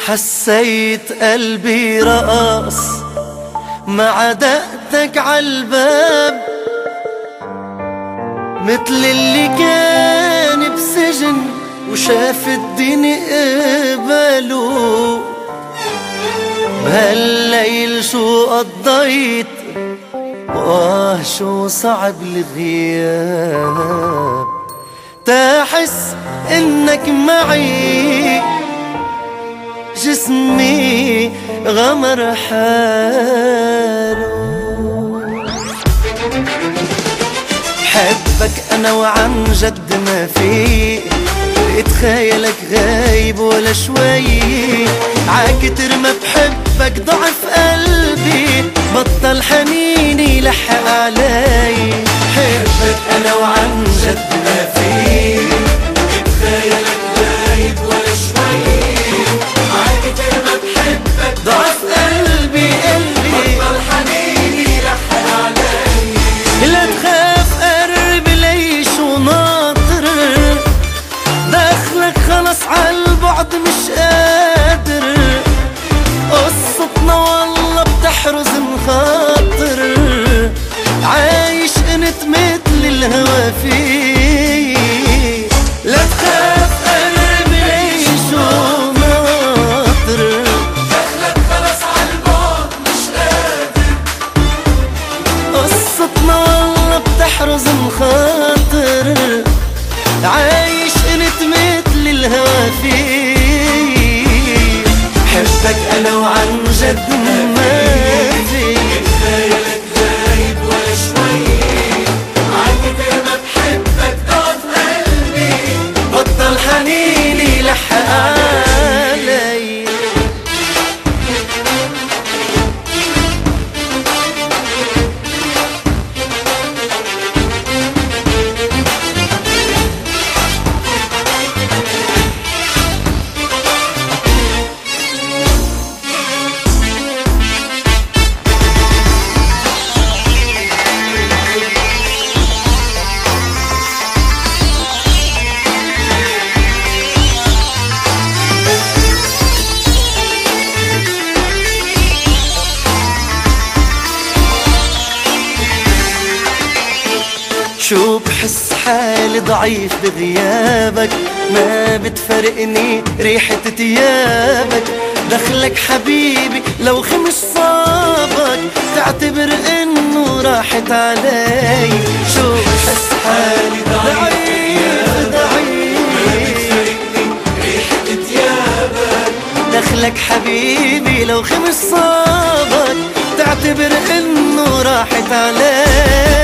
حسيت قلبي رقص مع دقتك عالباب، مثل اللي كان بسجن وشاف الدنيا قبله. بهالليل شو قضيت شو صعب الغياب، تحس انك معي جسمي غمر حاله. بحبك انا وعن جد ما في اتخيلك غايب ولا شوي، عاكتر ما بحبك ضعف قلبي بطل حنيني لحق علي. بحبك انا وعن جد ما في اتخيلك غايب ولا شوي، عاكتر ما بحبك ضعف قلبي بطل حنيني لحق علي. لا تخاف قرب لي شو ناطر، داخلك خلص عالبعد مش قادر، قصتنا والله بتحرز مخاطر، عايش انت مثل الهوى فيه. لا تخاف قرب لي شو ناطر، داخلك خلص عالبعد مش قادر، قصتنا والله بتحرز مخاطر، عايش انت مثل الهوى فيه. حبك انا وعن جد ما في اتخيلك غايب ولا شوي، عاكتر ما بحبك ضعف قلبي بطل حنيني لحق علي. شو بحس حالي ضعيف بغيابك، ما بتفرقني ريحة تيابك، دخلك حبيبي لو خمس صابك تعتبر انه راحت علي. شو بحس حالي ضعيف ما بتفرقني ريحة تيابك، دخلك حبيبي لو خمس صابك تعتبر انه راحت علي.